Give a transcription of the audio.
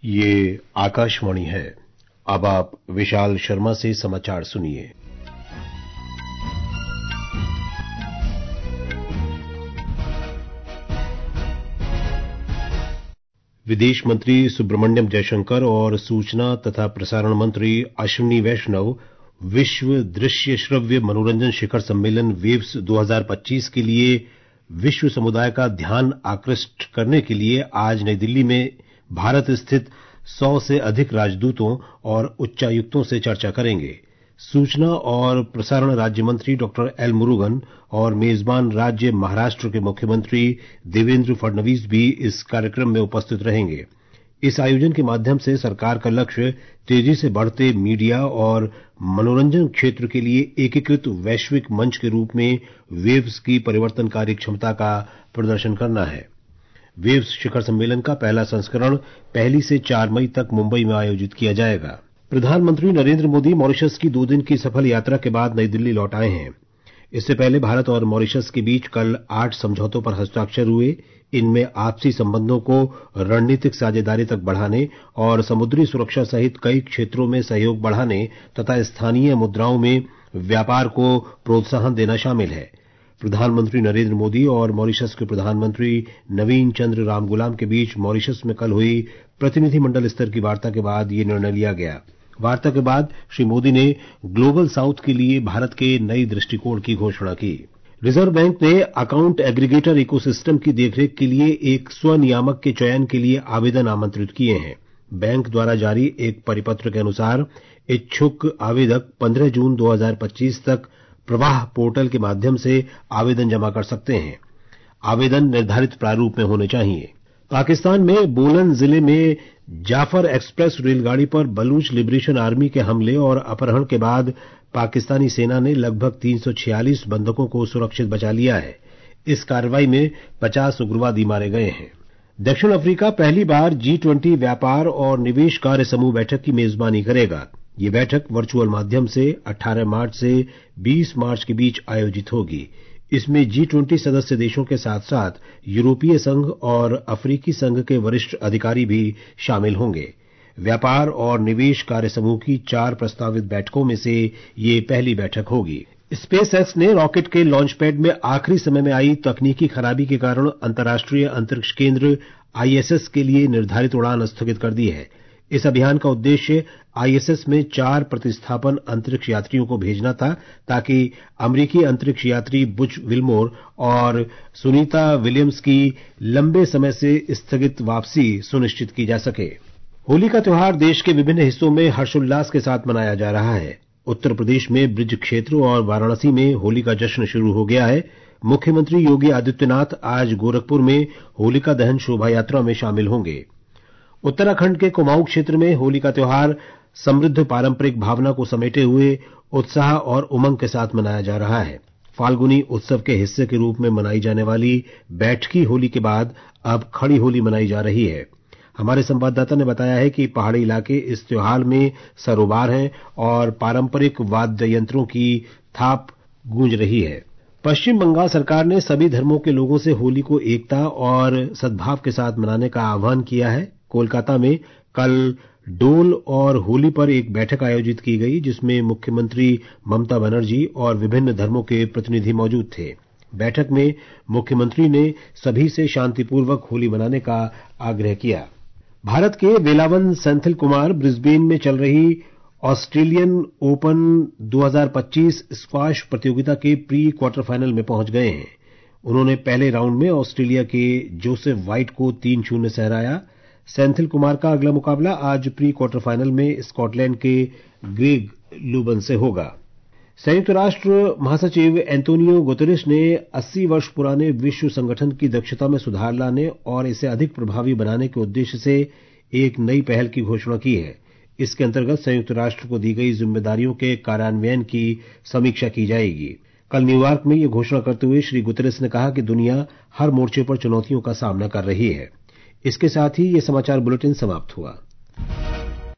ये आकाशवाणी है। अब आप विशाल शर्मा से समाचार सुनिए। विदेश मंत्री सुब्रमण्यम जयशंकर और सूचना तथा प्रसारण मंत्री अश्विनी वैष्णव विश्व दृश्य श्रव्य मनोरंजन शिखर सम्मेलन वेव्स 2025 के लिए विश्व समुदाय का ध्यान आकृष्ट करने के लिए आज नई दिल्ली में भारत स्थित 100 से अधिक राजदूतों और उच्चायुक्तों से चर्चा करेंगे। सूचना और प्रसारण राज्य मंत्री डॉक्टर एल मुरुगन और मेजबान राज्य महाराष्ट्र के मुख्यमंत्री देवेंद्र फडणवीस भी इस कार्यक्रम में उपस्थित रहेंगे। इस आयोजन के माध्यम से सरकार का लक्ष्य तेजी से बढ़ते मीडिया और मनोरंजन क्षेत्र के लिए एकीकृत वैश्विक मंच के रूप में वेव्स की परिवर्तनकारी क्षमता का प्रदर्शन करना है। वेव्स शिखर सम्मेलन का पहला संस्करण 1 से 4 मई तक मुंबई में आयोजित किया जाएगा। प्रधानमंत्री नरेंद्र मोदी मॉरिशस की 2 दिन की सफल यात्रा के बाद नई दिल्ली लौट आए हैं। इससे पहले भारत और मॉरिशस के बीच कल 8 समझौतों पर हस्ताक्षर हुए। इनमें आपसी संबंधों को रणनीतिक साझेदारी तक बढ़ाने और समुद्री सुरक्षा सहित कई क्षेत्रों में सहयोग बढ़ाने तथा स्थानीय मुद्राओं में व्यापार को प्रोत्साहन देना शामिल है। प्रधानमंत्री नरेंद्र मोदी और मॉरिशस के प्रधानमंत्री नवीन चंद्र रामगुलाम के बीच मॉरिशस में कल हुई प्रतिनिधिमंडल स्तर की वार्ता के बाद ये निर्णय लिया गया। वार्ता के बाद श्री मोदी ने ग्लोबल साउथ के लिए भारत के नई दृष्टिकोण की घोषणा की। रिजर्व बैंक ने अकाउंट एग्रीगेटर इकोसिस्टम की देखरेख के लिए एक स्वनियामक के चयन के लिए आवेदन आमंत्रित किए हैं। बैंक द्वारा जारी एक परिपत्र के अनुसार इच्छुक आवेदक 15 जून 2025 तक प्रवाह पोर्टल के माध्यम से आवेदन जमा कर सकते हैं। आवेदन निर्धारित प्रारूप में होने चाहिए। पाकिस्तान में बोलन जिले में जाफर एक्सप्रेस रेलगाड़ी पर बलूच लिबरेशन आर्मी के हमले और अपहरण के बाद पाकिस्तानी सेना ने लगभग 346 बंधकों को सुरक्षित बचा लिया है। इस कार्रवाई में 50 उग्रवादी मारे गए हैं। दक्षिण अफ्रीका पहली बार G20 व्यापार और निवेश कार्य समूह बैठक की मेजबानी करेगा। ये बैठक वर्चुअल माध्यम से 18 मार्च से 20 मार्च के बीच आयोजित होगी। इसमें G20 सदस्य देशों के साथ साथ यूरोपीय संघ और अफ्रीकी संघ के वरिष्ठ अधिकारी भी शामिल होंगे। व्यापार और निवेश कार्य समूह की 4 प्रस्तावित बैठकों में से ये पहली बैठक होगी। स्पेस एक्स ने रॉकेट के लॉन्च पैड में आखिरी समय में आई तकनीकी खराबी के कारण अंतर्राष्ट्रीय अंतरिक्ष केंद्र ISS के लिए निर्धारित उड़ान स्थगित कर दी है। इस अभियान का उद्देश्य ISS में 4 प्रतिस्थापन अंतरिक्ष यात्रियों को भेजना था ताकि अमेरिकी अंतरिक्ष यात्री बुच विल्मोर और सुनीता विलियम्स की लंबे समय से स्थगित वापसी सुनिश्चित की जा सके। होली का त्योहार देश के विभिन्न हिस्सों में हर्षोल्लास के साथ मनाया जा रहा है। उत्तर प्रदेश में ब्रिज क्षेत्र और वाराणसी में होली का जश्न शुरू हो गया है। मुख्यमंत्री योगी आदित्यनाथ आज गोरखपुर में होलिका दहन शोभा यात्रा में शामिल होंगे। उत्तराखंड के कुमाऊं क्षेत्र में होली का त्योहार समृद्ध पारंपरिक भावना को समेटे हुए उत्साह और उमंग के साथ मनाया जा रहा है। फाल्गुनी उत्सव के हिस्से के रूप में मनाई जाने वाली बैठकी होली के बाद अब खड़ी होली मनाई जा रही है। हमारे संवाददाता ने बताया है कि पहाड़ी इलाके इस त्योहार में सरोबार हैं और पारंपरिक वाद्य यंत्रों की थाप गूंज रही है। पश्चिम बंगाल सरकार ने सभी धर्मों के लोगों से होली को एकता और सद्भाव के साथ मनाने का आह्वान किया है। कोलकाता में कल डोल और होली पर एक बैठक आयोजित की गई जिसमें मुख्यमंत्री ममता बनर्जी और विभिन्न धर्मों के प्रतिनिधि मौजूद थे। बैठक में मुख्यमंत्री ने सभी से शांतिपूर्वक होली मनाने का आग्रह किया। भारत के वेलावन सेंथिल कुमार ब्रिस्बेन में चल रही ऑस्ट्रेलियन ओपन 2025 स्क्वाश प्रतियोगिता के प्री क्वार्टर फाइनल में पहुंच गए हैं। उन्होंने पहले राउंड में ऑस्ट्रेलिया के जोसेफ वाइट को 3-0 से हराया। सेंथिल कुमार का अगला मुकाबला आज प्री क्वार्टर फाइनल में स्कॉटलैंड के ग्रेग लूबन से होगा। संयुक्त राष्ट्र महासचिव एंटोनियो गुतेरेस ने 80 वर्ष पुराने विश्व संगठन की दक्षता में सुधार लाने और इसे अधिक प्रभावी बनाने के उद्देश्य से एक नई पहल की घोषणा की है। इसके अंतर्गत संयुक्त राष्ट्र को दी गई जिम्मेदारियों के कार्यान्वयन की समीक्षा की जाएगी। कल न्यूयॉर्क में यह घोषणा करते हुए श्री गुतेरेस ने कहा कि दुनिया हर मोर्चे पर चुनौतियों का सामना कर रही है। इसके साथ ही ये समाचार बुलेटिन समाप्त हुआ।